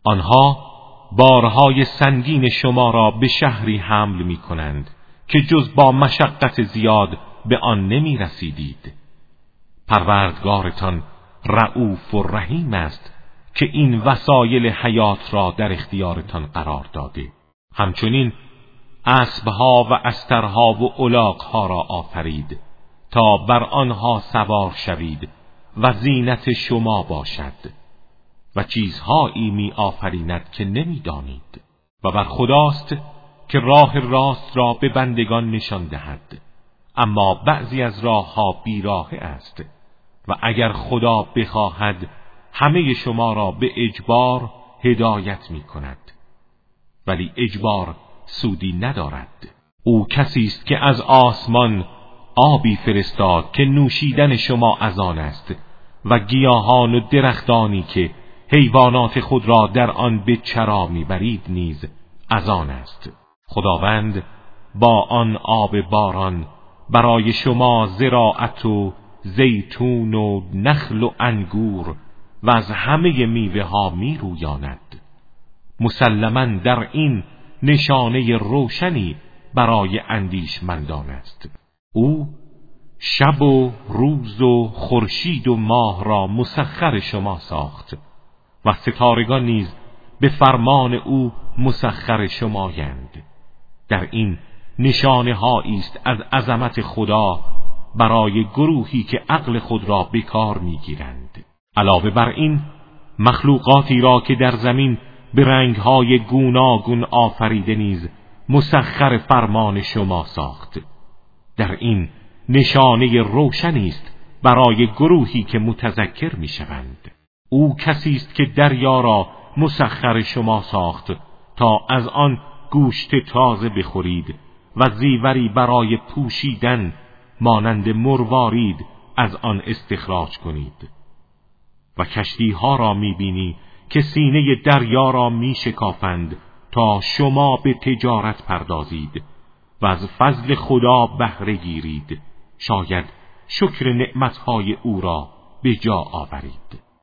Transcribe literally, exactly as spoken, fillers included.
آنها بارهای سنگین شما را به شهری حمل می کنند که جز با مشقت زیاد به آن نمی رسیدید. پروردگارتان رؤوف و رحیم است که این وسایل حیات را در اختیارتان قرار داده. همچنین اسبها و استرها و الاغها را آفرید تا بر آنها سوار شوید و زینت شما باشد و چیزهایی می آفریند که نمی دانید. و بر خداست که راه راست را به بندگان نشان دهد، اما بعضی از راه ها بیراه است و اگر خدا بخواهد همه شما را به اجبار هدایت می کند، ولی اجبار سودی ندارد. او کسی است که از آسمان آبی فرستاد که نوشیدن شما از آن است و گیاهان و درختانی که حیوانات خود را در آن به چرا میبرید نیز از آن است. خداوند با آن آب باران برای شما زراعت و زیتون و نخل و انگور و از همه میوه ها می رویاند. مسلماً در این نشانه روشنی برای اندیشمندان است. او شب و روز و خورشید و ماه را مسخر شما ساخت و ستارگان نیز به فرمان او مسخر شمایند. در این نشانه هایی است از عظمت خدا برای گروهی که عقل خود را به کار میگیرند. علاوه بر این مخلوقاتی را که در زمین به رنگهای گوناگون آفریده نیز مسخر فرمان شما ساخت. در این نشانه روشنی است برای گروهی که متذکر میشوند. او کسی است که دریا را مسخر شما ساخت تا از آن گوشت تازه بخورید و زیوری برای پوشیدن مانند مروارید از آن استخراج کنید. و کشتی ها را میبینی که سینه دریا را میشکافند تا شما به تجارت پردازید و از فضل خدا بهره گیرید، شاید شکر نعمتهای او را به جا آورید.